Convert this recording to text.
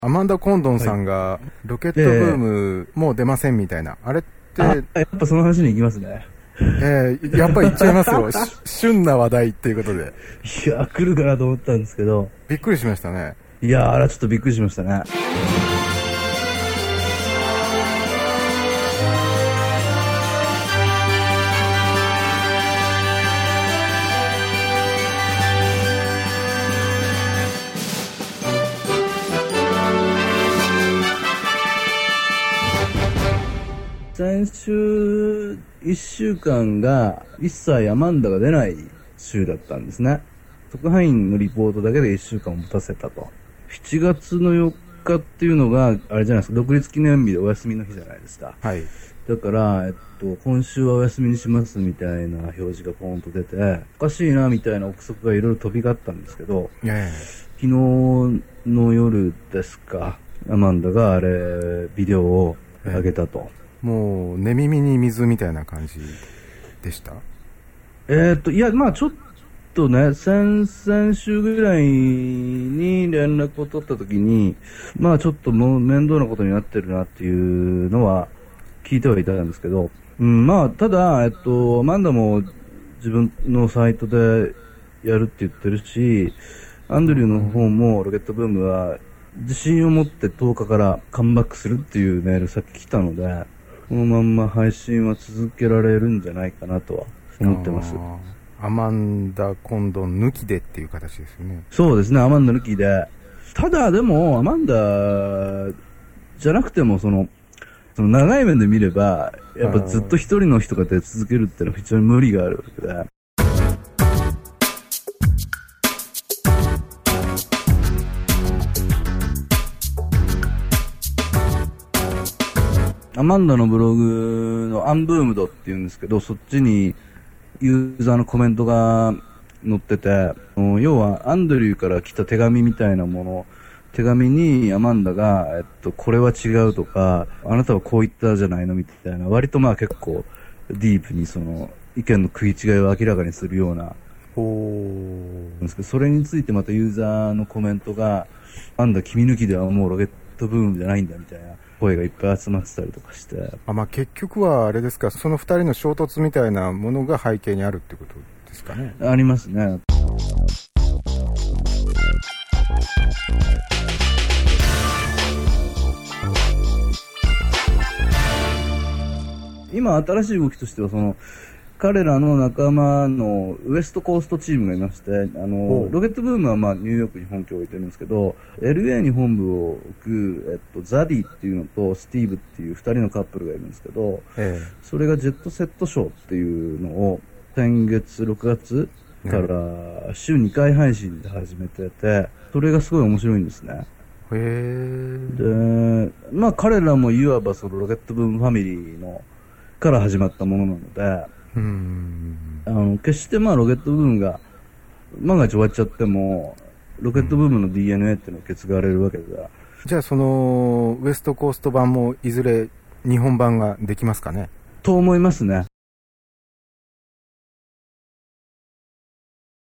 アマンダ・コンドンさんがロケットブームもう出ませんみたいな、あれってやっぱその話に行きますね。 やっぱり言っちゃいますよ。旬な話題っていうことで。 いや、来るかなと思ったんですけど。 びっくりしましたね。 いや、あれはちょっとびっくりしましたね。先週1週間が一切アマンダが出ない週だったんですね。特派員のリポートだけで1週間持たせたと。7月の4日っていうのが、あれじゃないですか、独立記念日でお休みの日じゃないですか。 はい。 だから、今週はお休みにしますみたいな表示がポーンと出て、おかしいなみたいな憶測がいろいろ飛び交ったんですけど、昨日の夜ですか、アマンダがあれ、ビデオを上げたと。 もう寝耳に水みたいな感じでした？ いや、まあちょっとね、先々週ぐらいに連絡を取った時に、まあちょっともう面倒なことになってるなっていうのは聞いてはいたんですけど、まあただ、アマンダも自分のサイトでやるって言ってるし、アンドリューの方もロケットブームは自信を持って10日からカムバックするっていうメールさっき来たので、このまんま配信は続けられるんじゃないかなとは思ってます。 アマンダ・コンドン抜きでっていう形ですよね。 そうですね、アマンダ抜きで。ただでも、アマンダじゃなくても、その長い面で見れば、やっぱずっと一人の人が出続けるっていうのは非常に無理があるわけで。アマンダのブログのアンブームドっていうんですけど、そっちにユーザーのコメントが載ってて、要はアンドリューから来た手紙みたいなもの、手紙にアマンダが、これは違うとか、あなたはこう言ったじゃないのみたいな、割とまあ結構ディープにその意見の食い違いを明らかにするような、ですけど、それについてまたユーザーのコメントが、アンダ君抜きではもうロケットブームじゃないんだみたいな声がいっぱい集まってたりとかして。 まあ結局はあれですか、その二人の衝突みたいなものが背景にあるってことですかね。 ありますね。今新しい動きとしては彼らの仲間のウエストコーストチームがいまして、ロケットブームはまあニューヨークに本拠を置いてるんですけど、LA に本部を置く、ザディっていうのとスティーブっていう二人のカップルがいるんですけど、それがジェットセットショーっていうのを先月6月から週2回配信で始めてて、それがすごい面白いんですね。で、まあ彼らもいわばそのロケットブームファミリーのから始まったものなので、決してまあロケットブームが万が一終わっちゃってもロケットブームの DNA っていうのを受け継がれるわけだ。 じゃあそのウエストコースト版もいずれ日本版ができますかね？ と思いますね。